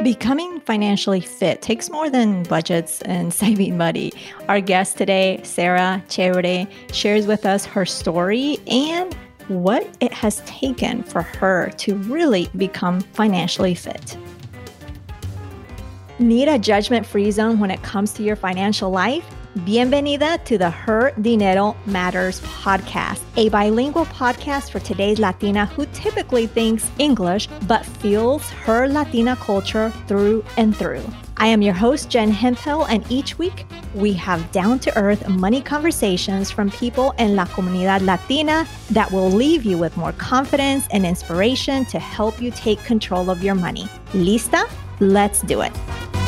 Becoming financially fit takes more than budgets and saving money. Our guest today, Sara Chévere, shares with us her story and what it has taken for her to really become financially fit. Need a judgment-free zone when it comes to your financial life? Bienvenida to the Her Dinero Matters podcast, a bilingual podcast for today's Latina who typically thinks English but feels her Latina culture through and through. I am your host, Jen Hemphill, and each week we have down-to-earth money conversations from people in La Comunidad Latina that will leave you with more confidence and inspiration to help you take control of your money. Lista? Let's do it.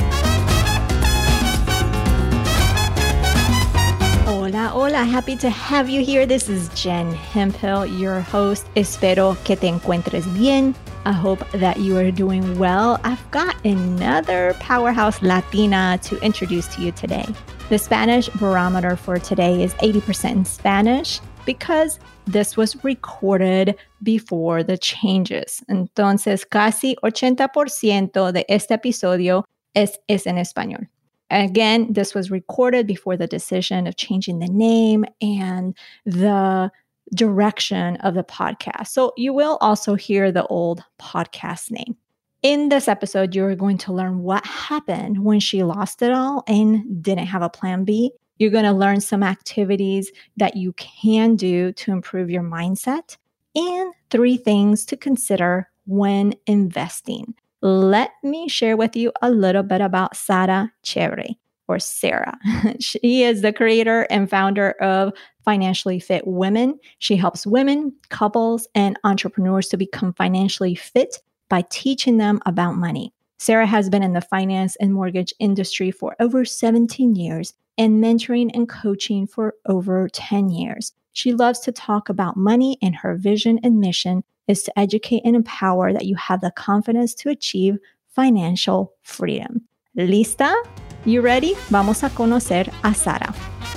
Hola, happy to have you here. This is Jen Hemphill, your host. Espero que te encuentres bien. I hope that you are doing well. I've got another powerhouse Latina to introduce to you today. The Spanish barometer for today is 80% in Spanish because this was recorded before the changes. Entonces, casi 80% de este episodio es en español. Again, this was recorded before the decision of changing the name and the direction of the podcast. So you will also hear the old podcast name. In this episode, you're going to learn what happened when she lost it all and didn't have a plan B. You're going to learn some activities that you can do to improve your mindset and 3 things to consider when investing. Let me share with you a little bit about Sara Chévere, or Sara. She is the creator and founder of Financially Fit Women. She helps women, couples, and entrepreneurs to become financially fit by teaching them about money. Sara has been in the finance and mortgage industry for over 17 years and mentoring and coaching for over 10 years. She loves to talk about money, and her vision and mission is to educate and empower that you have the confidence to achieve financial freedom. ¿Lista? You ready? Vamos a conocer a Sara.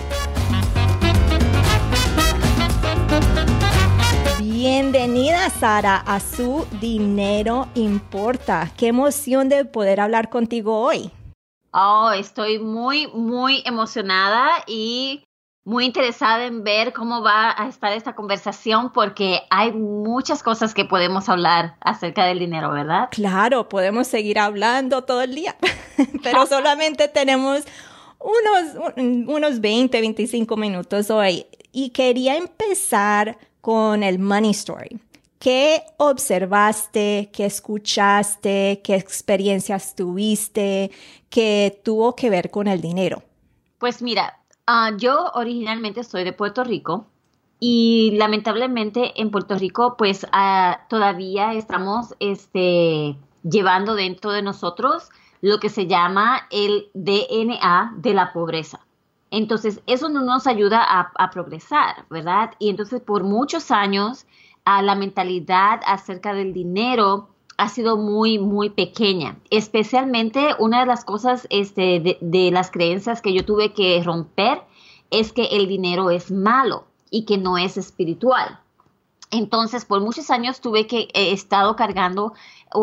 Bienvenida, Sara, a Su Dinero Importa. Qué emoción de poder hablar contigo hoy. Estoy muy emocionada y muy interesada en ver cómo va a estar esta conversación porque hay muchas cosas que podemos hablar acerca del dinero, ¿verdad? Claro, podemos seguir hablando todo el día, pero solamente tenemos unos 20, 25 minutos hoy. Y quería empezar con el money story. ¿Qué observaste, qué escuchaste, qué experiencias tuviste que tuvo que ver con el dinero? Pues mira, yo originalmente soy de Puerto Rico y lamentablemente en Puerto Rico pues todavía estamos llevando dentro de nosotros lo que se llama el DNA de la pobreza. Entonces eso no nos ayuda a progresar, ¿verdad? Y entonces por muchos años la mentalidad acerca del dinero ha sido muy pequeña. Especialmente una de las cosas de las creencias que yo tuve que romper es que el dinero es malo y que no es espiritual. Entonces, por muchos años estuve cargando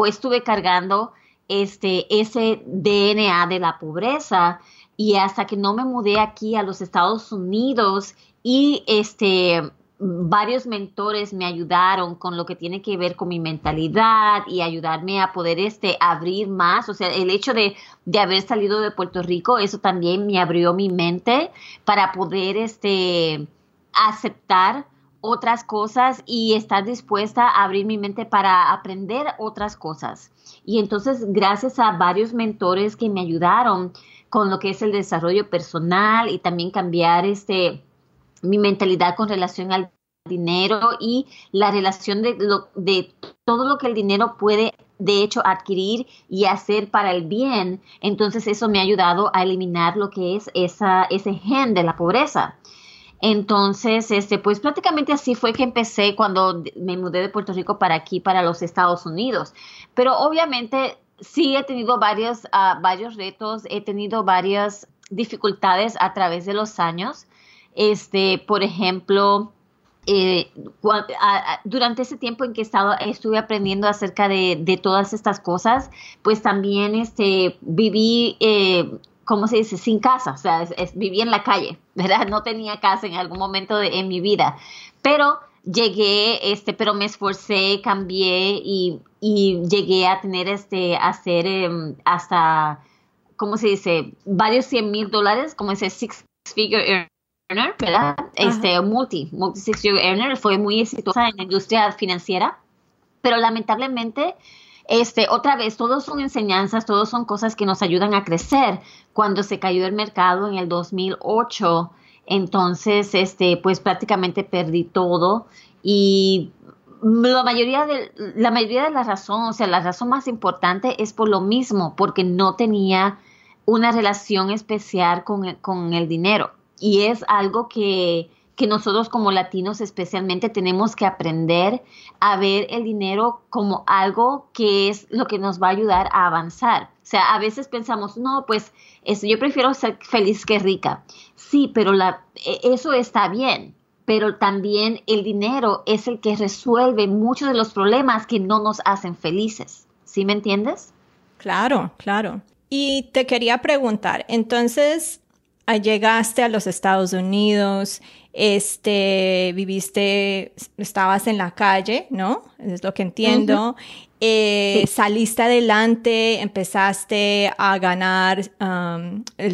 ese DNA de la pobreza y hasta que no me mudé aquí a los Estados Unidos y varios mentores me ayudaron con lo que tiene que ver con mi mentalidad y ayudarme a poder abrir más. O sea, el hecho de haber salido de Puerto Rico, eso también me abrió mi mente para poder aceptar otras cosas y estar dispuesta a abrir mi mente para aprender otras cosas. Y entonces, gracias a varios mentores que me ayudaron con lo que es el desarrollo personal y también cambiar mi mentalidad con relación al dinero y la relación de todo lo que el dinero puede de hecho adquirir y hacer para el bien. Entonces eso me ha ayudado a eliminar lo que es ese gen de la pobreza. Entonces, pues prácticamente así fue que empecé cuando me mudé de Puerto Rico para aquí, para los Estados Unidos. Pero obviamente sí he tenido varios retos, he tenido varias dificultades a través de los años. Por ejemplo, durante ese tiempo en que estuve aprendiendo acerca de todas estas cosas, pues también viví, ¿cómo se dice? Sin casa, o sea, viví en la calle, ¿verdad? No tenía casa en algún momento en mi vida, pero llegué, pero me esforcé, cambié y llegué a tener, hacer hasta, ¿cómo se dice? Varios $100,000, como ese six-figure earner, ¿verdad? Multi six-figure earner, fue muy exitosa en la industria financiera, pero lamentablemente, otra vez, todos son enseñanzas, todos son cosas que nos ayudan a crecer. Cuando se cayó el mercado en el 2008, entonces, pues prácticamente perdí todo y la mayoría de la razón, o sea, la razón más importante es por lo mismo, porque no tenía una relación especial con el dinero. Y es algo que nosotros como latinos especialmente tenemos que aprender a ver el dinero como algo que es lo que nos va a ayudar a avanzar. O sea, a veces pensamos, no, pues yo prefiero ser feliz que rica. Sí, pero eso está bien. Pero también el dinero es el que resuelve muchos de los problemas que no nos hacen felices. ¿Sí me entiendes? Claro, claro. Y te quería preguntar, entonces, llegaste a los Estados Unidos, viviste, estabas en la calle, ¿no? Es lo que entiendo. Sí. Saliste adelante, empezaste a ganar el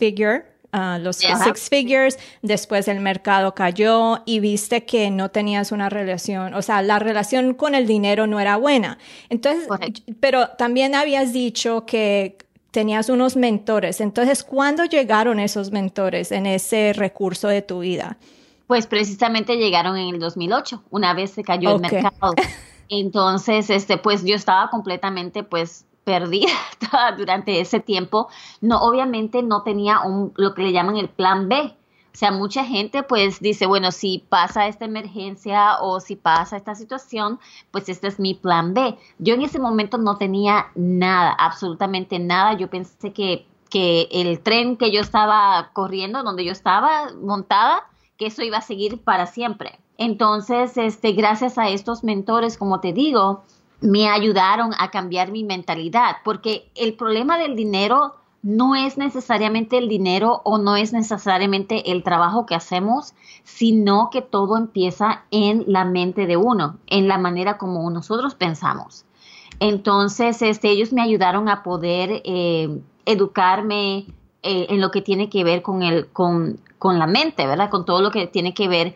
los six figures, después el mercado cayó y viste que no tenías una relación, o sea, la relación con el dinero no era buena. Entonces, pero también habías dicho que tenías unos mentores. Entonces, ¿cuándo llegaron esos mentores en ese recurso de tu vida? Pues precisamente llegaron en el 2008, una vez se cayó el mercado. Entonces, pues yo estaba completamente, pues, perdida durante ese tiempo. No, obviamente no tenía lo que le llaman el plan B. O sea, mucha gente pues dice, bueno, si pasa esta emergencia o si pasa esta situación, pues este es mi plan B. Yo en ese momento no tenía nada, absolutamente nada. Yo pensé que el tren que yo estaba corriendo, donde yo estaba montada, que eso iba a seguir para siempre. Entonces, gracias a estos mentores, como te digo, me ayudaron a cambiar mi mentalidad, porque el problema del dinero no es necesariamente el dinero o no es necesariamente el trabajo que hacemos, sino que todo empieza en la mente de uno, en la manera como nosotros pensamos. Entonces, ellos me ayudaron a poder educarme en lo que tiene que ver con la mente, ¿verdad? Con todo lo que tiene que ver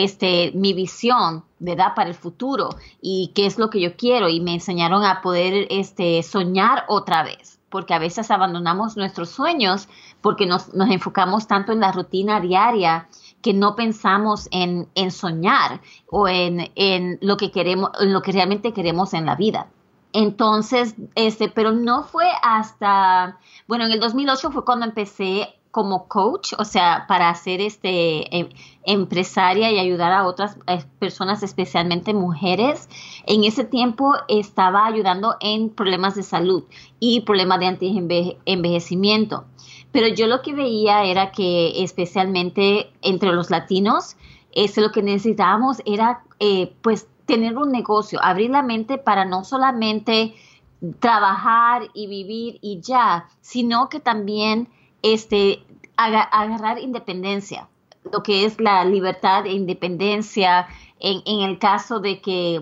mi visión, ¿verdad? Para el futuro y qué es lo que yo quiero. Y me enseñaron a poder soñar otra vez, porque a veces abandonamos nuestros sueños porque nos enfocamos tanto en la rutina diaria que no pensamos en soñar o en lo que queremos, en lo que realmente queremos en la vida. Entonces, pero no fue hasta, bueno, en el 2008 fue cuando empecé como coach, o sea, para ser empresaria y ayudar a otras personas, especialmente mujeres. En ese tiempo estaba ayudando en problemas de salud y problemas de anti-envejecimiento. Pero yo lo que veía era que especialmente entre los latinos, lo que necesitábamos era pues tener un negocio, abrir la mente para no solamente trabajar y vivir y ya, sino que también agarrar independencia, lo que es la libertad e independencia en el caso de que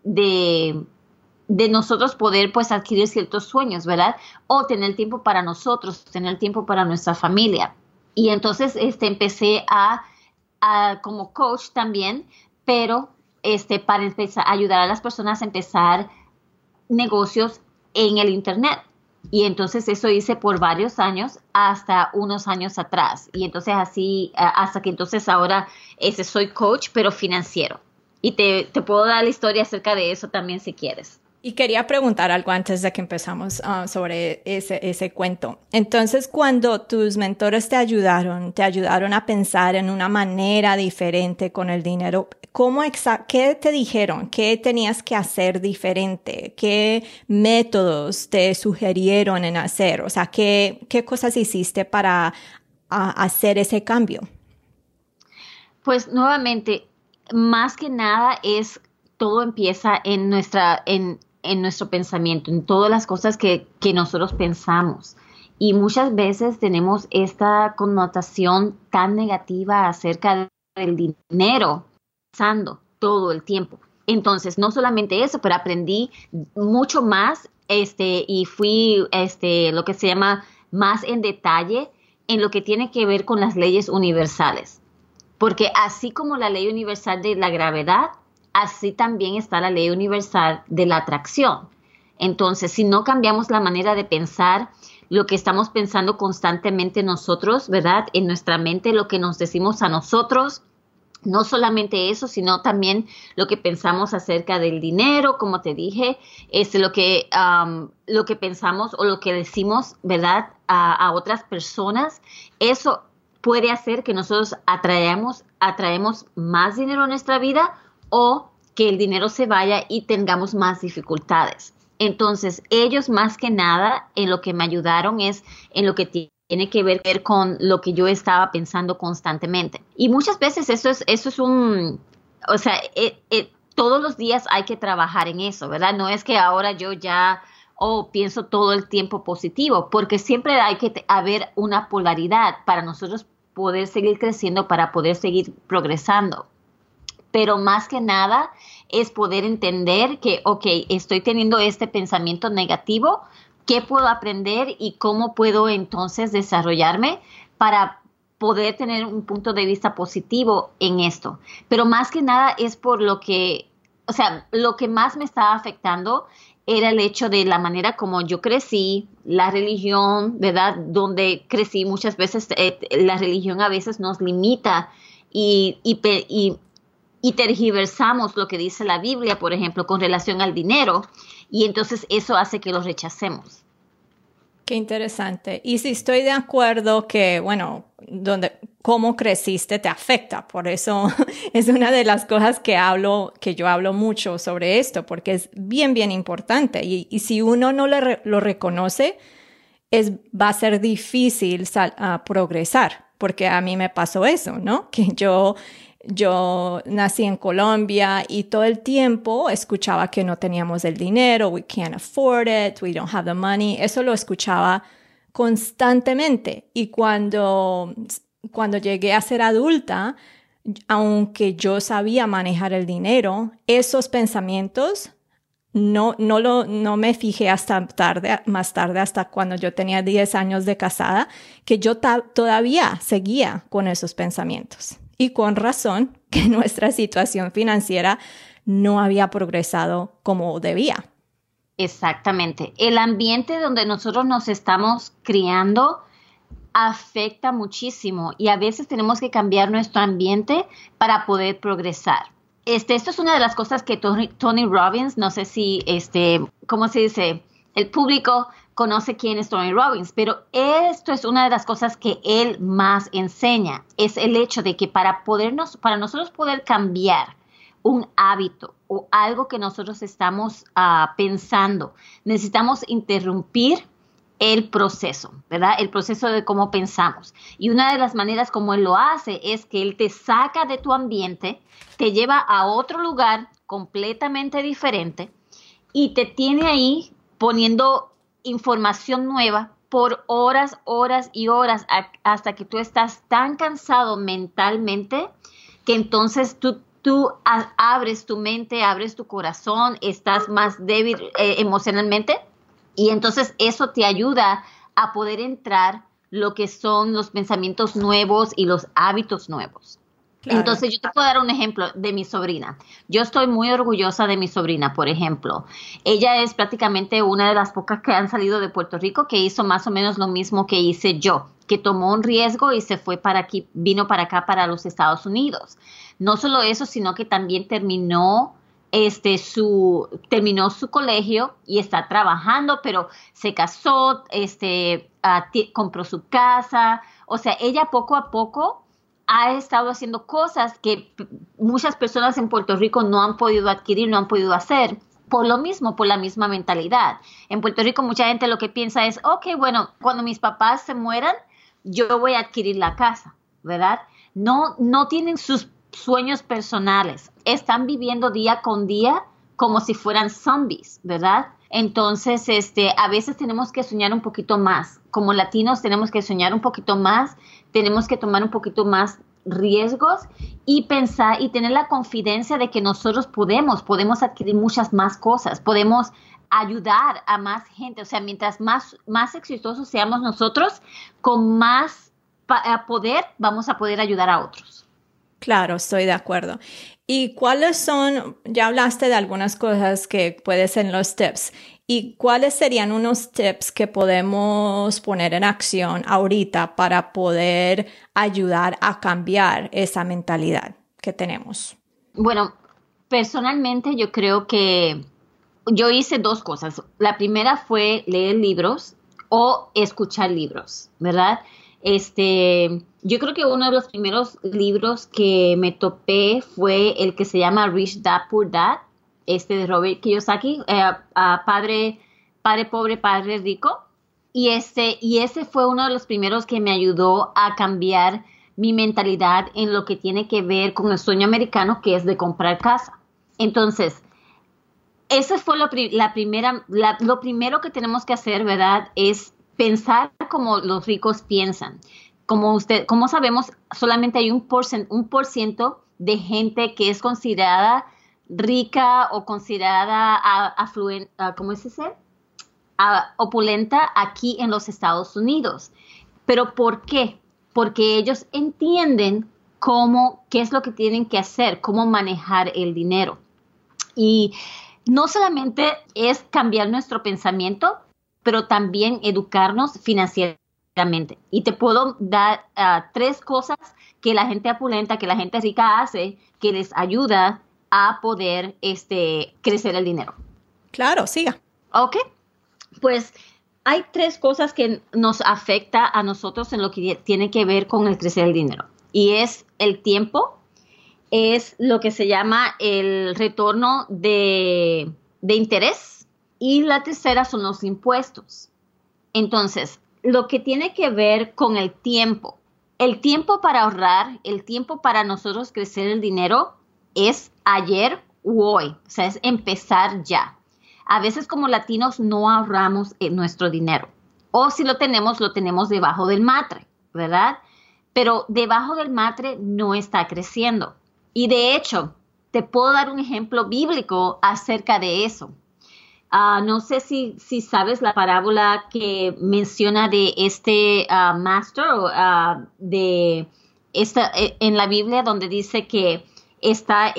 de nosotros poder pues adquirir ciertos sueños, ¿verdad? O tener tiempo para nosotros, tener tiempo para nuestra familia. Y entonces empecé a como coach también, pero para empezar a ayudar a las personas a empezar negocios en el internet. Y entonces eso hice por varios años, hasta unos años atrás. Y entonces así, hasta que entonces ahora soy coach, pero financiero. Y te puedo dar la historia acerca de eso también si quieres. Y quería preguntar algo antes de que empezamos sobre ese cuento. Entonces, cuando tus mentores te ayudaron a pensar en una manera diferente con el dinero, ¿qué te dijeron? ¿Qué tenías que hacer diferente? ¿Qué métodos te sugirieron en hacer? O sea, ¿qué cosas hiciste para hacer ese cambio? Pues nuevamente, más que nada todo empieza en nuestro pensamiento, en todas las cosas que nosotros pensamos. Y muchas veces tenemos esta connotación tan negativa acerca del dinero, pensando todo el tiempo. Entonces, no solamente eso, pero aprendí mucho más y fui lo que se llama más en detalle en lo que tiene que ver con las leyes universales. Porque así como la ley universal de la gravedad, así también está la ley universal de la atracción. Entonces, si no cambiamos la manera de pensar, lo que estamos pensando constantemente nosotros, ¿verdad? En nuestra mente, lo que nos decimos a nosotros, no solamente eso, sino también lo que pensamos acerca del dinero, como te dije, lo que pensamos o lo que decimos, ¿verdad? A otras personas, eso puede hacer que nosotros atraemos más dinero a nuestra vida o que el dinero se vaya y tengamos más dificultades. Entonces, ellos más que nada en lo que me ayudaron es en lo que tiene que ver con lo que yo estaba pensando constantemente. Y muchas veces eso es todos los días hay que trabajar en eso, ¿verdad? No es que ahora yo ya pienso todo el tiempo positivo, porque siempre hay que haber una polaridad para nosotros poder seguir creciendo, para poder seguir progresando. Pero más que nada es poder entender que, estoy teniendo este pensamiento negativo, ¿qué puedo aprender y cómo puedo entonces desarrollarme para poder tener un punto de vista positivo en esto? Pero más que nada es por lo que más me estaba afectando era el hecho de la manera como yo crecí, la religión, ¿verdad? Donde crecí muchas veces, la religión a veces nos limita y tergiversamos lo que dice la Biblia, por ejemplo, con relación al dinero, y entonces eso hace que lo rechacemos. Qué interesante. Y sí, estoy de acuerdo que, cómo creciste te afecta. Por eso es una de las cosas que yo hablo mucho sobre esto, porque es bien, bien importante. Y si uno no lo reconoce, va a ser difícil progresar, porque a mí me pasó eso, ¿no? Que yo nací en Colombia y todo el tiempo escuchaba que no teníamos el dinero, we can't afford it, we don't have the money. Eso lo escuchaba constantemente. Y cuando llegué a ser adulta, aunque yo sabía manejar el dinero, esos pensamientos no me fijé más tarde, hasta cuando yo tenía 10 años de casada, que yo todavía seguía con esos pensamientos. Y con razón que nuestra situación financiera no había progresado como debía. Exactamente. El ambiente donde nosotros nos estamos criando afecta muchísimo y a veces tenemos que cambiar nuestro ambiente para poder progresar. Esto es una de las cosas que Tony Robbins, no sé si, ¿cómo se dice? El público conoce quién es Tony Robbins, pero esto es una de las cosas que él más enseña, es el hecho de que para nosotros poder cambiar un hábito o algo que nosotros estamos pensando, necesitamos interrumpir el proceso, ¿verdad? El proceso de cómo pensamos. Y una de las maneras como él lo hace es que él te saca de tu ambiente, te lleva a otro lugar completamente diferente y te tiene ahí poniendo información nueva por horas y horas hasta que tú estás tan cansado mentalmente que entonces tú abres tu mente, abres tu corazón, estás más débil emocionalmente y entonces eso te ayuda a poder entrar lo que son los pensamientos nuevos y los hábitos nuevos. Claro. Entonces, yo te puedo dar un ejemplo de mi sobrina. Yo estoy muy orgullosa de mi sobrina, por ejemplo. Ella es prácticamente una de las pocas que han salido de Puerto Rico que hizo más o menos lo mismo que hice yo, que tomó un riesgo y se fue vino para acá, para los Estados Unidos. No solo eso, sino que también terminó su colegio y está trabajando, pero se casó, compró su casa. O sea, ella poco a poco ha estado haciendo cosas que muchas personas en Puerto Rico no han podido adquirir, no han podido hacer, por lo mismo, por la misma mentalidad. En Puerto Rico mucha gente lo que piensa es, bueno, cuando mis papás se mueran, yo voy a adquirir la casa, ¿verdad? No tienen sus sueños personales. Están viviendo día con día como si fueran zombies, ¿verdad? Entonces, a veces tenemos que soñar un poquito más. Como latinos tenemos que soñar un poquito más, tenemos que tomar un poquito más riesgos y pensar y tener la confidencia de que nosotros podemos adquirir muchas más cosas, podemos ayudar a más gente. O sea, mientras más exitosos seamos nosotros, con más poder vamos a poder ayudar a otros. Claro, estoy de acuerdo. ¿Y cuáles son, ya hablaste de algunas cosas que pueden ser los tips, y cuáles serían unos tips que podemos poner en acción ahorita para poder ayudar a cambiar esa mentalidad que tenemos? Bueno, personalmente yo creo que yo hice dos cosas. La primera fue leer libros o escuchar libros, ¿verdad? Yo creo que uno de los primeros libros que me topé fue el que se llama Rich Dad Poor Dad, de Robert Kiyosaki, Padre Pobre, Padre Rico. Y ese fue uno de los primeros que me ayudó a cambiar mi mentalidad en lo que tiene que ver con el sueño americano, que es de comprar casa. Entonces, eso fue lo primero que tenemos que hacer, ¿verdad? Es pensar como los ricos piensan. Como sabemos, solamente hay un por ciento de gente que es considerada rica o considerada ¿cómo es ese? Opulenta aquí en los Estados Unidos. ¿Pero por qué? Porque ellos entienden qué es lo que tienen que hacer, cómo manejar el dinero. Y no solamente es cambiar nuestro pensamiento, pero también educarnos financieramente. Y te puedo dar 3 cosas que la gente opulenta, que la gente rica hace, que les ayuda a poder crecer el dinero. Claro, siga. Ok, pues hay 3 cosas que nos afecta a nosotros en lo que tiene que ver con el crecer el dinero. Y es el tiempo, es lo que se llama el retorno de interés, y la tercera son los impuestos. Entonces, lo que tiene que ver con el tiempo para ahorrar, el tiempo para nosotros crecer el dinero es ayer u hoy, o sea, es empezar ya. A veces como latinos no ahorramos nuestro dinero, o si lo tenemos debajo del matre, ¿verdad? Pero debajo del matre no está creciendo. Y de hecho, te puedo dar un ejemplo bíblico acerca de eso. No sé si sabes la parábola que menciona de master en la Biblia, donde dice que está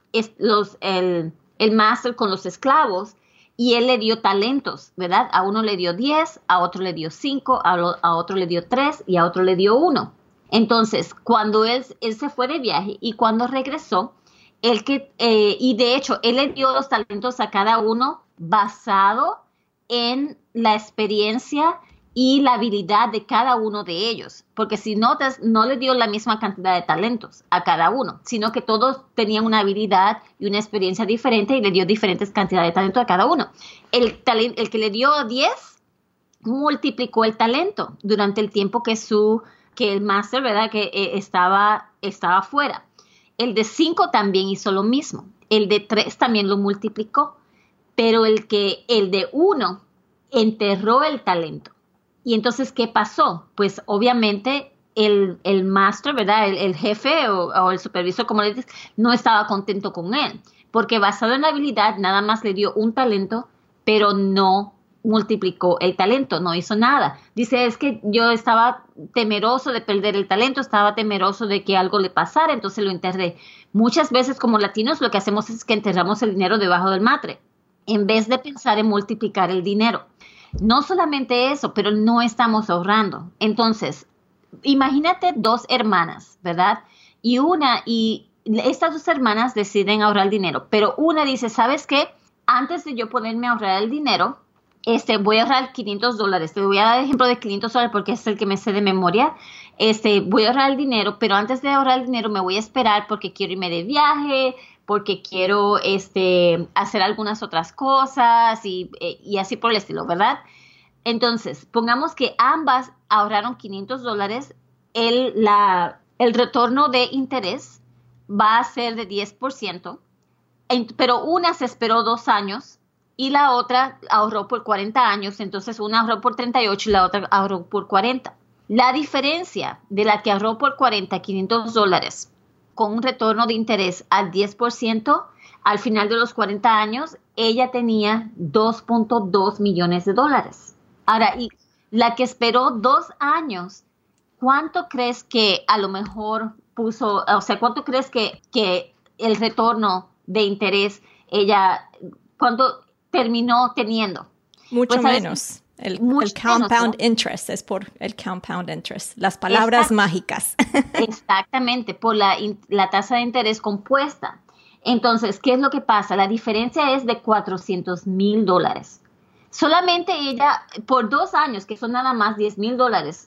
el master con los esclavos y él le dio talentos, ¿verdad? A uno le dio 10, a otro le dio 5, a otro le dio 3 y a otro le dio 1. Entonces, cuando él se fue de viaje y cuando regresó, y de hecho, él le dio los talentos a cada uno basado en la experiencia y la habilidad de cada uno de ellos. Porque si notas, no le dio la misma cantidad de talentos a cada uno, sino que todos tenían una habilidad y una experiencia diferente y le dio diferentes cantidades de talento a cada uno. El que le dio 10 multiplicó el talento durante el tiempo que el máster, ¿verdad?, que estaba fuera. El de 5 también hizo lo mismo. El de 3 también lo multiplicó. Pero el de 1 enterró el talento. Y entonces, ¿qué pasó? Pues obviamente el máster, ¿verdad?, el jefe o el supervisor, como le dices, no estaba contento con él. Porque basado en la habilidad, nada más le dio un talento, pero no multiplicó el talento, no hizo nada. Dice, es que yo estaba temeroso de perder el talento, estaba temeroso de que algo le pasara, entonces lo enterré. Muchas veces como latinos lo que hacemos es que enterramos el dinero debajo del matre, en vez de pensar en multiplicar el dinero. No solamente eso, pero no estamos ahorrando. Entonces, imagínate 2 hermanas, ¿verdad? Y estas 2 hermanas deciden ahorrar dinero, pero una dice, ¿sabes qué? Antes de yo ponerme a ahorrar el dinero, voy a ahorrar $500. Te voy a dar el ejemplo de $500 porque es el que me sé de memoria. Voy a ahorrar el dinero, pero antes de ahorrar el dinero me voy a esperar porque quiero irme de viaje, porque quiero hacer algunas otras cosas y así por el estilo, ¿verdad? Entonces, pongamos que ambas ahorraron $500, el retorno de interés va a ser de 10%, pero una se esperó 2 años y la otra ahorró por 40 años, entonces una ahorró por 38 y la otra ahorró por 40. La diferencia de la que ahorró por 40, $500, con un retorno de interés al 10%, al final de los 40 años, ella tenía $2.2 millones. Ahora, y la que esperó 2 años, ¿cuánto crees que a lo mejor puso, o sea, cuánto crees que el retorno de interés cuánto terminó teniendo? Mucho Pues, ¿sabes? menos. El compound menos, ¿no? interest es por el compound interest, las palabras mágicas. Exactamente, por la tasa de interés compuesta. Entonces, ¿qué es lo que pasa? La diferencia es de $400,000. Solamente ella, por 2 años, que son nada más $10,000,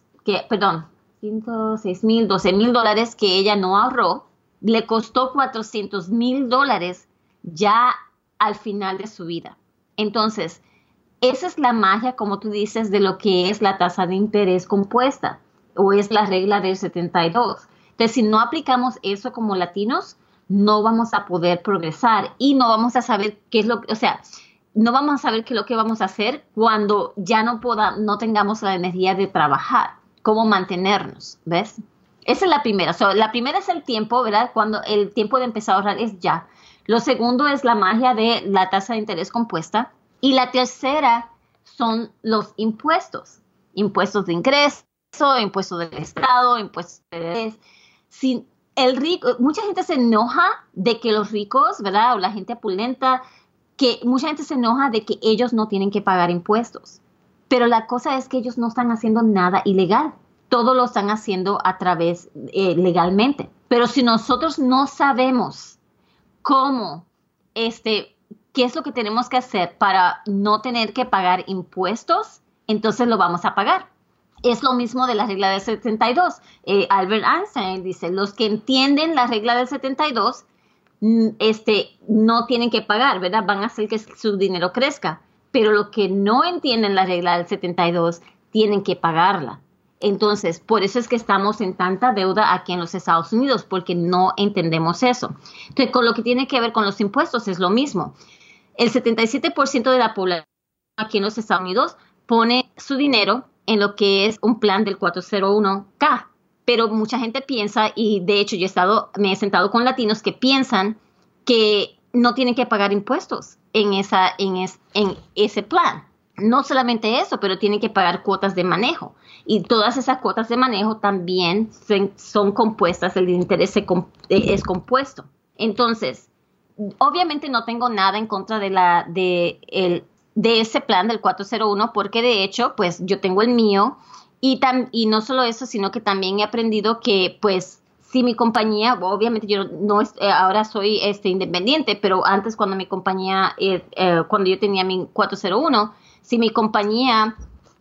$106,000, $12,000 que ella no ahorró, le costó $400,000 ya al final de su vida. Entonces, esa es la magia, como tú dices, de lo que es la tasa de interés compuesta o es la regla del 72. Entonces, si no aplicamos eso como latinos, no vamos a poder progresar y no vamos a saber qué es no vamos a saber qué es lo que vamos a hacer cuando ya no tengamos la energía de trabajar, cómo mantenernos, ¿ves? Esa es la primera. La primera es el tiempo, ¿verdad? Cuando el tiempo de empezar a ahorrar es ya. Lo segundo es la magia de la tasa de interés compuesta. Y la tercera son los impuestos. Impuestos de ingreso, impuestos del Estado, impuestos de... Mucha gente se enoja de que los ricos, ¿verdad? O la gente opulenta, que mucha gente se enoja de que ellos no tienen que pagar impuestos. Pero la cosa es que ellos no están haciendo nada ilegal. Todo lo están haciendo a través legalmente. Pero si nosotros no sabemos cómo, qué es lo que tenemos que hacer para no tener que pagar impuestos, entonces lo vamos a pagar. Es lo mismo de la regla del 72. Albert Einstein dice, los que entienden la regla del 72 no tienen que pagar, ¿verdad? Van a hacer que su dinero crezca. Pero los que no entienden la regla del 72 tienen que pagarla. Entonces, por eso es que estamos en tanta deuda aquí en los Estados Unidos, porque no entendemos eso. Entonces, con lo que tiene que ver con los impuestos es lo mismo. El 77% de la población aquí en los Estados Unidos pone su dinero en lo que es un plan del 401k. Pero mucha gente piensa, y de hecho me he sentado con latinos que piensan que no tienen que pagar impuestos en ese plan. No solamente eso, pero tienen que pagar cuotas de manejo. Y todas esas cuotas de manejo también son compuestas, el interés es compuesto. Entonces, obviamente no tengo nada en contra de ese plan del 401, porque de hecho, pues yo tengo el mío y no solo eso, sino que también he aprendido que, pues, si mi compañía, obviamente yo ahora soy independiente, pero antes cuando mi compañía, cuando yo tenía mi 401, si mi compañía,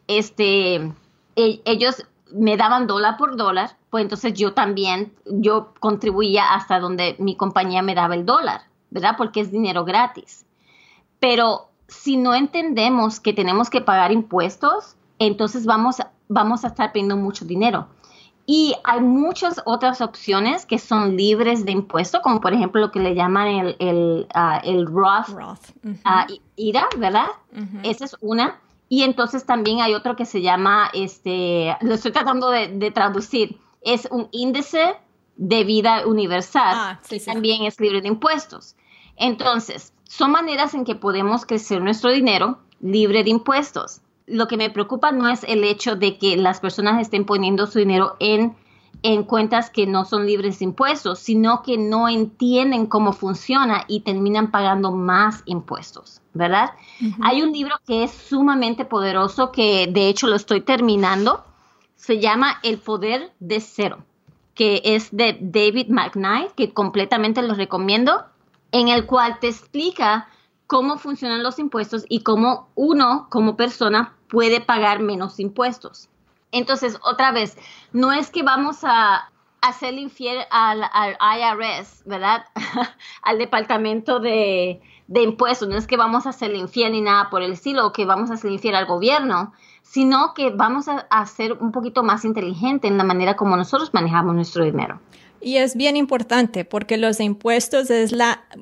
ellos me daban dólar por dólar, pues entonces yo contribuía hasta donde mi compañía me daba el dólar, ¿verdad? Porque es dinero gratis. Pero si no entendemos que tenemos que pagar impuestos, entonces vamos a estar perdiendo mucho dinero. Y hay muchas otras opciones que son libres de impuestos, como por ejemplo lo que le llaman el Roth. IRA, ¿verdad? Esa es una. Y entonces también hay otro que se llama, lo estoy tratando de traducir, es un índice de vida universal, que también es libre de impuestos. Entonces, son maneras en que podemos crecer nuestro dinero libre de impuestos. Lo que me preocupa no es el hecho de que las personas estén poniendo su dinero en cuentas que no son libres de impuestos, sino que no entienden cómo funciona y terminan pagando más impuestos, ¿verdad? Hay un libro que es sumamente poderoso que de hecho lo estoy terminando. Se llama El Poder de Cero, que es de David McKnight, que completamente lo recomiendo, en el cual te explica cómo funcionan los impuestos y cómo uno, como persona, puede pagar menos impuestos. Entonces, otra vez, no es que vamos a hacerle infiel al IRS, ¿verdad? Al Departamento de Impuestos. No es que vamos a hacerle infiel ni nada por el estilo, o que vamos a hacerle infiel al gobierno, sino que vamos a ser un poquito más inteligente en la manera como nosotros manejamos nuestro dinero. Y es bien importante porque los impuestos es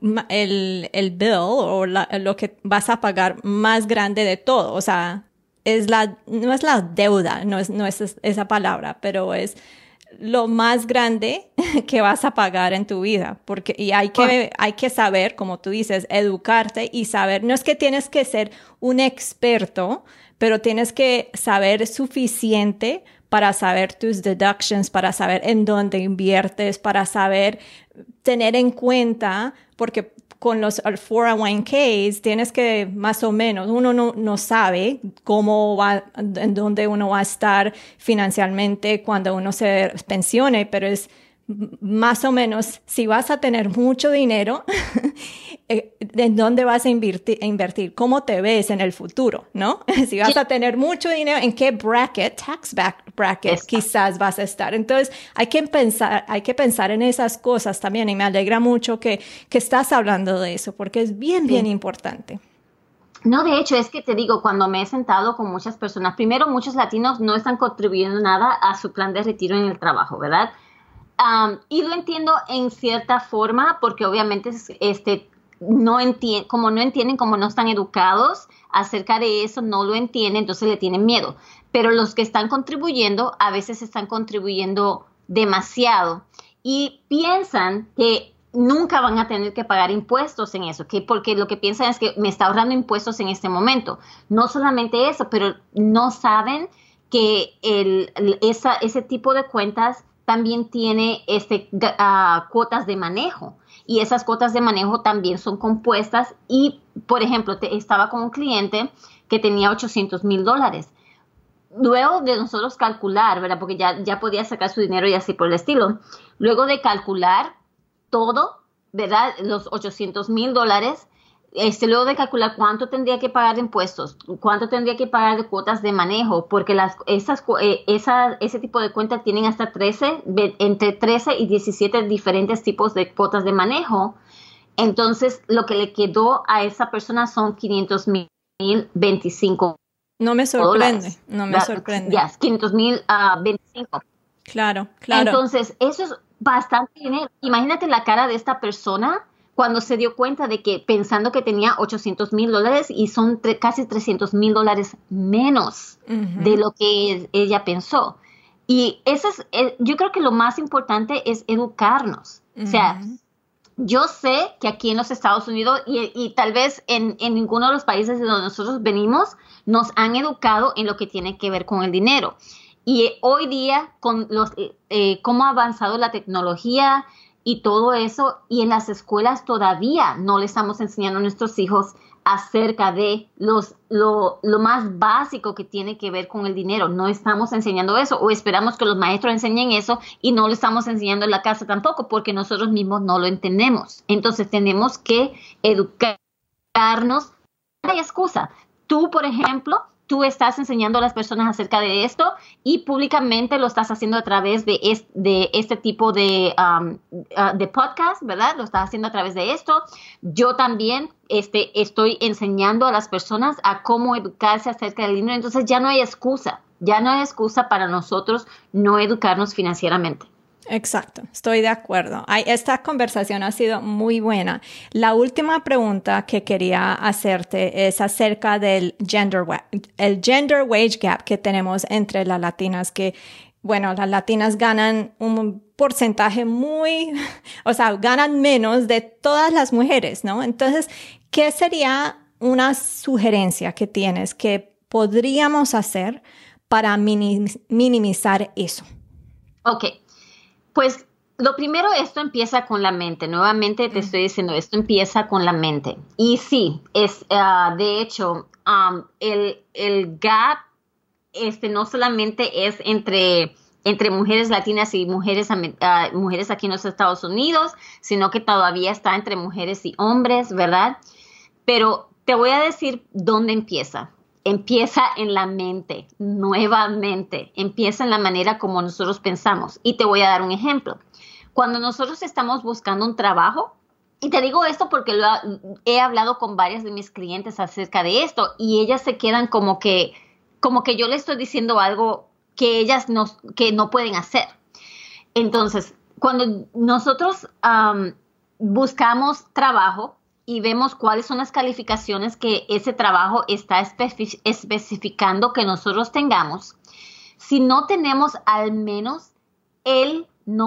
el bill o lo que vas a pagar más grande de todo. O sea, no es la deuda, no es esa palabra, pero es lo más grande que vas a pagar en tu vida. Y hay que saber, como tú dices, educarte y saber, no es que tienes que ser un experto, pero tienes que saber suficiente para saber tus deductions, para saber en dónde inviertes, para saber tener en cuenta, porque con los 401ks tienes que más o menos, uno no sabe en dónde uno va a estar financieramente cuando uno se pensione, pero es más o menos, si vas a tener mucho dinero, ¿en dónde vas a invertir? ¿Cómo te ves en el futuro, no? Si vas a tener mucho dinero, ¿en qué tax bracket quizás vas a estar? Entonces, hay que pensar en esas cosas también, y me alegra mucho que estás hablando de eso, porque es bien importante. No, de hecho, es que te digo, cuando me he sentado con muchas personas, primero, muchos latinos no están contribuyendo nada a su plan de retiro en el trabajo, ¿verdad? Y lo entiendo en cierta forma porque obviamente no entienden, como no están educados acerca de eso, no lo entienden, entonces le tienen miedo. Pero los que están contribuyendo a veces están contribuyendo demasiado y piensan que nunca van a tener que pagar impuestos en eso, porque lo que piensan es que me está ahorrando impuestos en este momento. No solamente eso, pero no saben que ese tipo de cuentas también tiene cuotas de manejo, y esas cuotas de manejo también son compuestas. Y, por ejemplo, estaba con un cliente que tenía $800,000. Luego de nosotros calcular, ¿verdad? Porque ya podía sacar su dinero y así por el estilo. Luego de calcular todo, ¿verdad? Los $800,000, luego de calcular cuánto tendría que pagar de impuestos, cuánto tendría que pagar de cuotas de manejo, porque ese tipo de cuentas tienen hasta entre 13 y 17 diferentes tipos de cuotas de manejo. Entonces, lo que le quedó a esa persona son $500,025. No me sorprende, no me sorprende. Ya, $500,025. Claro. Entonces, eso es bastante dinero. Imagínate la cara de esta persona cuando se dio cuenta de que pensando que tenía $800,000 y son casi $300,000 menos de lo que ella pensó. Y yo creo que lo más importante es educarnos. O sea, yo sé que aquí en los Estados Unidos y tal vez en ninguno de los países de donde nosotros venimos nos han educado en lo que tiene que ver con el dinero. Y hoy día, con cómo ha avanzado la tecnología y todo eso, y en las escuelas todavía no le estamos enseñando a nuestros hijos acerca de lo más básico que tiene que ver con el dinero. No estamos enseñando eso, o esperamos que los maestros enseñen eso y no lo estamos enseñando en la casa tampoco, porque nosotros mismos no lo entendemos. Entonces tenemos que educarnos. No hay excusa. Tú, por ejemplo, tú estás enseñando a las personas acerca de esto y públicamente lo estás haciendo a través de este tipo de podcast, ¿verdad? Lo estás haciendo a través de esto. Yo también estoy enseñando a las personas a cómo educarse acerca del dinero. Entonces ya no hay excusa para nosotros no educarnos financieramente. Exacto, estoy de acuerdo. Esta conversación ha sido muy buena. La última pregunta que quería hacerte es acerca del gender wage gap que tenemos entre las latinas, que, bueno, las latinas ganan un porcentaje ganan menos de todas las mujeres, ¿no? Entonces, ¿qué sería una sugerencia que tienes que podríamos hacer para minimizar eso? Ok. Pues lo primero, esto empieza con la mente. Nuevamente te estoy diciendo, esto empieza con la mente. Y sí, de hecho, el gap no solamente es entre mujeres latinas y mujeres aquí en los Estados Unidos, sino que todavía está entre mujeres y hombres, ¿verdad? Pero te voy a decir dónde empieza. Empieza en la mente, nuevamente. Empieza en la manera como nosotros pensamos. Y te voy a dar un ejemplo. Cuando nosotros estamos buscando un trabajo, y te digo esto porque he hablado con varias de mis clientes acerca de esto, y ellas se quedan como que yo les estoy diciendo algo que ellas que no pueden hacer. Entonces, cuando nosotros buscamos trabajo y vemos cuáles son las calificaciones que ese trabajo está especificando que nosotros tengamos, si no tenemos al menos el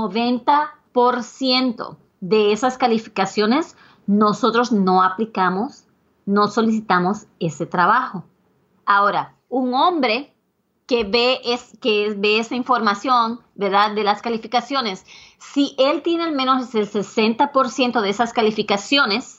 90% de esas calificaciones, nosotros no aplicamos, no solicitamos ese trabajo. Ahora, un hombre que ve esa información, ¿verdad?, de las calificaciones, si él tiene al menos el 60% de esas calificaciones,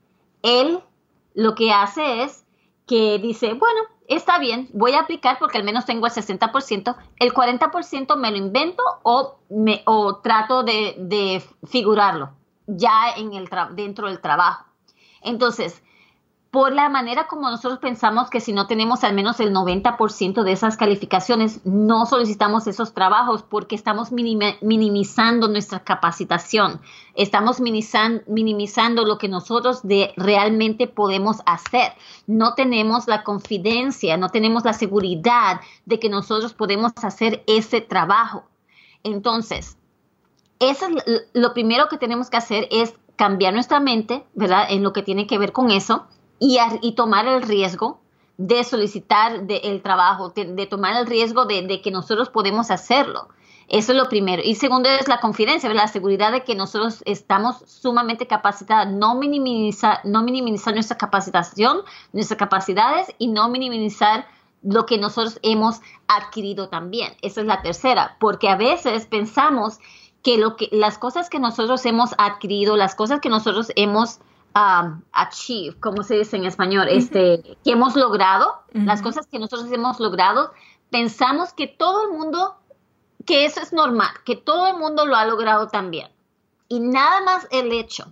él lo que hace es que dice, bueno, está bien, voy a aplicar porque al menos tengo el 60%, el 40% me lo invento o trato de figurarlo ya dentro del trabajo. Entonces, por la manera como nosotros pensamos que si no tenemos al menos el 90% de esas calificaciones, no solicitamos esos trabajos porque estamos minimizando nuestra capacitación. Estamos minimizando lo que nosotros realmente podemos hacer. No tenemos la confidencia, no tenemos la seguridad de que nosotros podemos hacer ese trabajo. Entonces, eso es lo primero que tenemos que hacer es cambiar nuestra mente, ¿verdad?, en lo que tiene que ver con eso. Y tomar el riesgo de solicitar el trabajo, de tomar el riesgo de que nosotros podemos hacerlo. Eso es lo primero. Y segundo es la confidencia, la seguridad de que nosotros estamos sumamente capacitados. No minimizar nuestra capacitación, nuestras capacidades y no minimizar lo que nosotros hemos adquirido también. Esa es la tercera, porque a veces pensamos que las cosas que nosotros hemos adquirido, las cosas que nosotros hemos achieve, como se dice en español, que hemos logrado, las cosas que nosotros hemos logrado, pensamos que todo el mundo, que eso es normal, que todo el mundo lo ha logrado también. Y nada más el hecho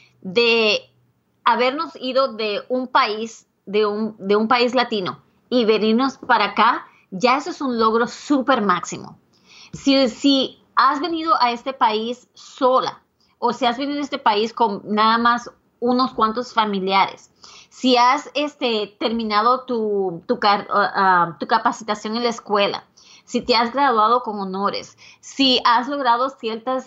de habernos ido de un país, de un país latino y venirnos para acá, ya eso es un logro súper máximo. Si has venido a este país sola, o si has venido a este país con nada más unos cuantos familiares, si has terminado tu capacitación en la escuela, si te has graduado con honores, si has logrado ciertas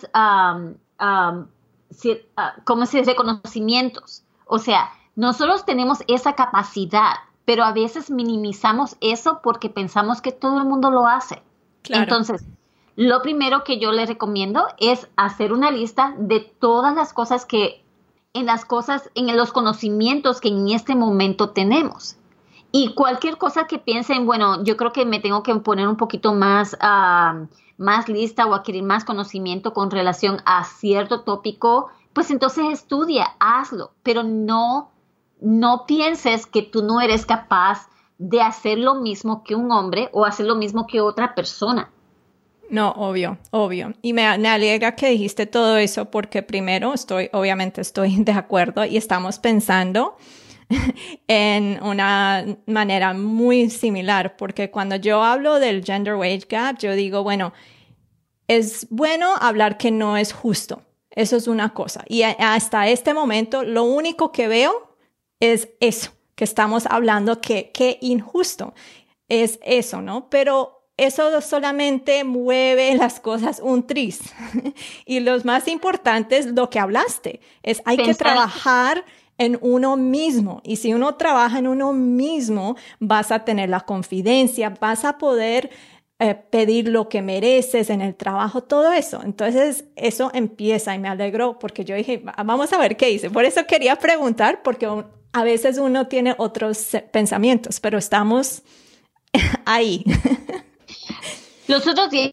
reconocimientos, o sea, nosotros tenemos esa capacidad, pero a veces minimizamos eso porque pensamos que todo el mundo lo hace. Claro. Entonces, lo primero que yo les recomiendo es hacer una lista de todas las cosas en los conocimientos que en este momento tenemos. Y cualquier cosa que piensen, bueno, yo creo que me tengo que poner un poquito más lista o adquirir más conocimiento con relación a cierto tópico, pues entonces estudia, hazlo, pero no pienses que tú no eres capaz de hacer lo mismo que un hombre o hacer lo mismo que otra persona. No, obvio. Y me alegra que dijiste todo eso porque primero obviamente estoy de acuerdo y estamos pensando en una manera muy similar porque cuando yo hablo del gender wage gap, yo digo, bueno, es bueno hablar que no es justo. Eso es una cosa. Y hasta este momento lo único que veo es eso, que estamos hablando que injusto es eso, ¿no? Pero eso solamente mueve las cosas un tris. Y lo más importante es lo que hablaste. Hay que trabajar en uno mismo. Y si uno trabaja en uno mismo, vas a tener la confidencia, vas a poder pedir lo que mereces en el trabajo, todo eso. Entonces, eso empieza y me alegró porque yo dije, vamos a ver qué hice. Por eso quería preguntar, porque a veces uno tiene otros pensamientos, pero estamos ahí. Los otros días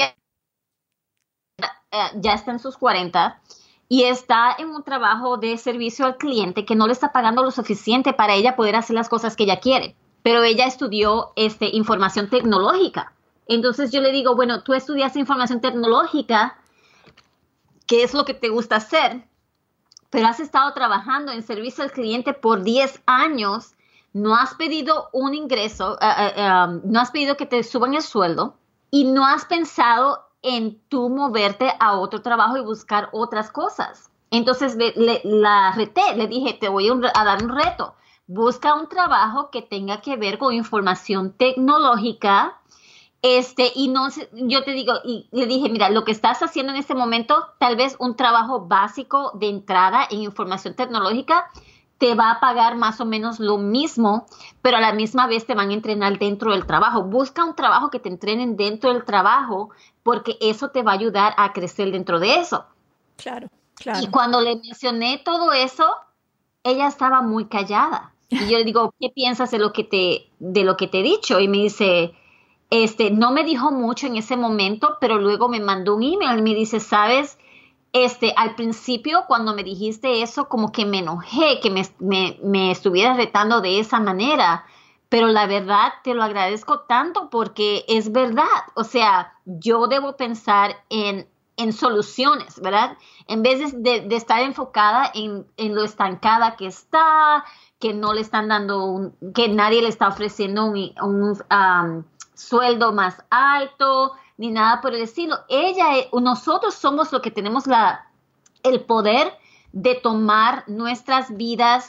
ya está en sus 40 y está en un trabajo de servicio al cliente que no le está pagando lo suficiente para ella poder hacer las cosas que ella quiere. Pero ella estudió información tecnológica. Entonces yo le digo, bueno, tú estudiaste información tecnológica, ¿qué es lo que te gusta hacer? Pero has estado trabajando en servicio al cliente por 10 años, no has pedido un ingreso, no has pedido que te suban el sueldo, y no has pensado en tú moverte a otro trabajo y buscar otras cosas. Entonces la reté, le dije, te voy a dar un reto. Busca un trabajo que tenga que ver con información tecnológica Y no, yo te digo, y le dije, mira, lo que estás haciendo en este momento, tal vez un trabajo básico de entrada en información tecnológica, te va a pagar más o menos lo mismo, pero a la misma vez te van a entrenar dentro del trabajo. Busca un trabajo que te entrenen dentro del trabajo, porque eso te va a ayudar a crecer dentro de eso. Claro, claro. Y cuando le mencioné todo eso, ella estaba muy callada. Y yo le digo, ¿qué piensas de lo que te he dicho? Y me dice, no me dijo mucho en ese momento, pero luego me mandó un email y me dice, ¿sabes? Al principio, cuando me dijiste eso, como que me enojé, que me estuvieras retando de esa manera, pero la verdad te lo agradezco tanto porque es verdad. O sea, yo debo pensar en soluciones, ¿verdad? En vez de estar enfocada en lo estancada que está, que no le están dando que nadie le está ofreciendo un sueldo más alto, ni nada por el estilo. Nosotros somos los que tenemos el poder de tomar nuestras vidas,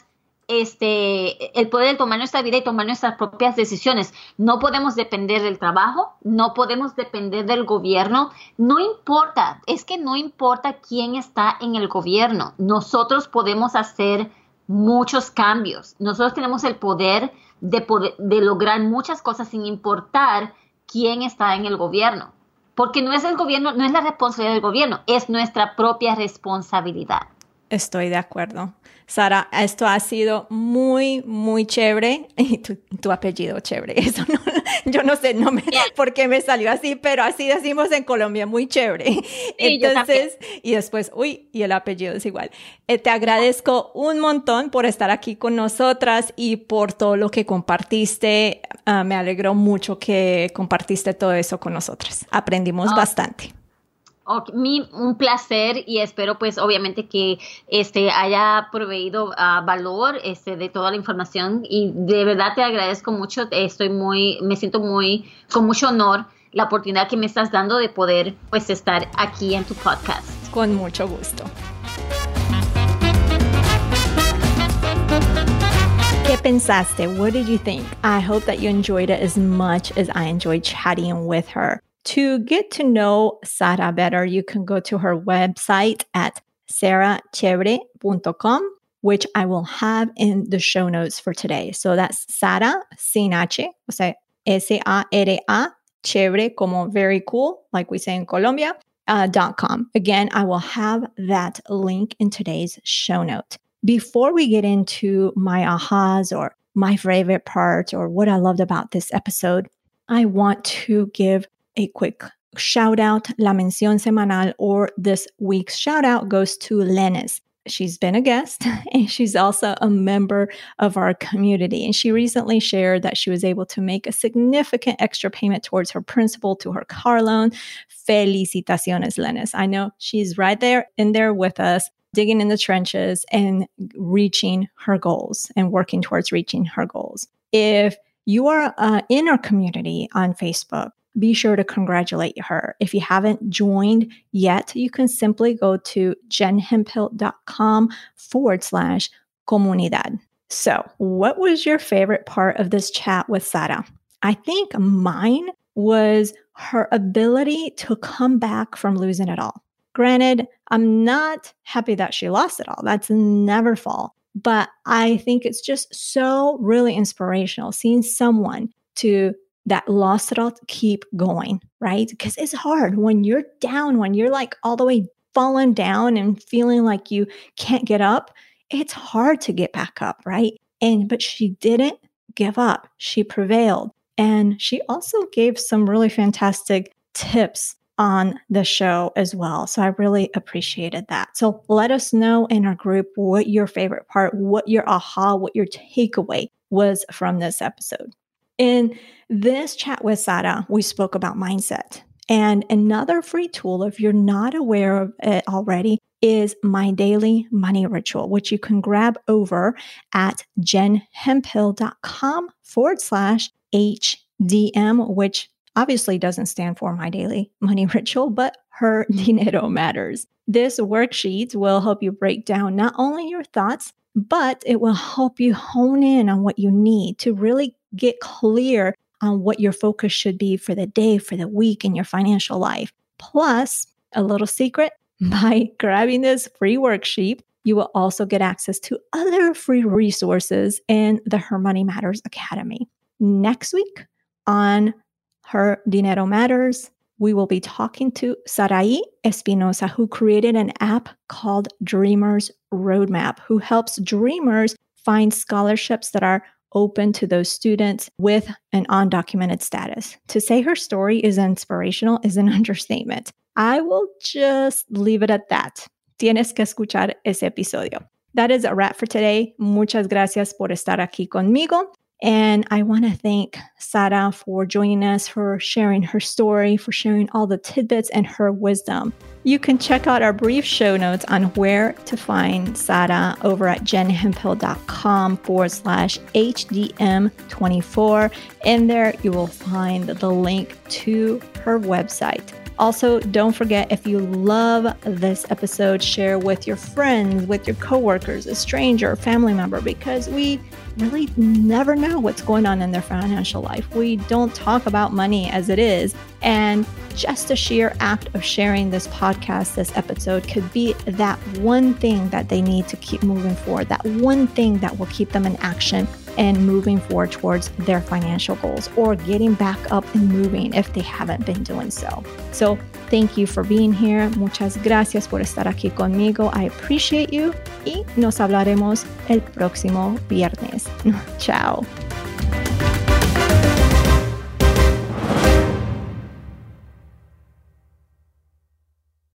el poder de tomar nuestra vida y tomar nuestras propias decisiones. No podemos depender del trabajo, no podemos depender del gobierno. No importa, es que no importa quién está en el gobierno. Nosotros podemos hacer muchos cambios. Nosotros tenemos el poder de lograr muchas cosas sin importar quién está en el gobierno. Porque no es el gobierno, no es la responsabilidad del gobierno, es nuestra propia responsabilidad. Estoy de acuerdo. Sara, esto ha sido muy, muy chévere. Y tu apellido, chévere. Eso no, yo no sé por qué me salió así, pero así decimos en Colombia, muy chévere. Sí, entonces, y después, y el apellido es igual. Te agradezco un montón por estar aquí con nosotras y por todo lo que compartiste. Me alegró mucho que compartiste todo eso con nosotras. Aprendimos bastante. Un placer y espero pues obviamente que haya proveído valor de toda la información y de verdad te agradezco mucho. Me siento con mucho honor la oportunidad que me estás dando de poder pues estar aquí en tu podcast. Con mucho gusto. ¿Qué pensaste? What did you think? I hope that you enjoyed it as much as I enjoyed chatting with her. To get to know Sara better, you can go to her website at sarachevre.com, which I will have in the show notes for today. So that's Sara, sin H, o sea, S-A-R-A, chévere, como very cool, like we say in Colombia, .com. Again, I will have that link in today's show note. Before we get into my ahas or my favorite part or what I loved about this episode, I want to give a quick shout out. La mención semanal or this week's shout out goes to Lenis. She's been a guest and she's also a member of our community. And she recently shared that she was able to make a significant extra payment towards her principal to her car loan. Felicitaciones, Lenis. I know she's right there in there with us, digging in the trenches and reaching her goals and working towards reaching her goals. If you are in our community on Facebook, be sure to congratulate her. If you haven't joined yet, you can simply go to jenhemphill.com/comunidad. So, what was your favorite part of this chat with Sara? I think mine was her ability to come back from losing it all. Granted, I'm not happy that she lost it all. That's never fall. But I think it's just so really inspirational seeing someone that lost it all to keep going, right? Because it's hard when you're down, when you're like all the way fallen down and feeling like you can't get up. It's hard to get back up, right? But she didn't give up. She prevailed. And she also gave some really fantastic tips on the show as well. So I really appreciated that. So let us know in our group what your favorite part, what your aha, what your takeaway was from this episode. In this chat with Sara, we spoke about mindset. And another free tool, if you're not aware of it already, is my daily money ritual, which you can grab over at jenhemphill.com/HDM, which obviously doesn't stand for my daily money ritual, but her dinero matters. This worksheet will help you break down not only your thoughts, but it will help you hone in on what you need to really get clear on what your focus should be for the day, for the week in your financial life. Plus, a little secret, by grabbing this free worksheet, you will also get access to other free resources in the Her Money Matters Academy. Next week on Her Dinero Matters, we will be talking to Sarai Espinosa, who created an app called Dreamers Roadmap, who helps dreamers find scholarships that are open to those students with an undocumented status. To say her story is inspirational is an understatement. I will just leave it at that. Tienes que escuchar ese episodio. That is a wrap for today. Muchas gracias por estar aquí conmigo. And I want to thank Sara for joining us, for sharing her story, for sharing all the tidbits and her wisdom. You can check out our brief show notes on where to find Sara over at jenhemphill.com/HDM24. In there, you will find the link to her website. Also, don't forget, if you love this episode, share with your friends, with your coworkers, a stranger, a family member, because we really never know what's going on in their financial life. We don't talk about money as it is. And just the sheer act of sharing this podcast, this episode, could be that one thing that they need to keep moving forward, that one thing that will keep them in action and moving forward towards their financial goals, or getting back up and moving if they haven't been doing so. So thank you for being here. Muchas gracias por estar aquí conmigo. I appreciate you. Y nos hablaremos el próximo viernes. Chao.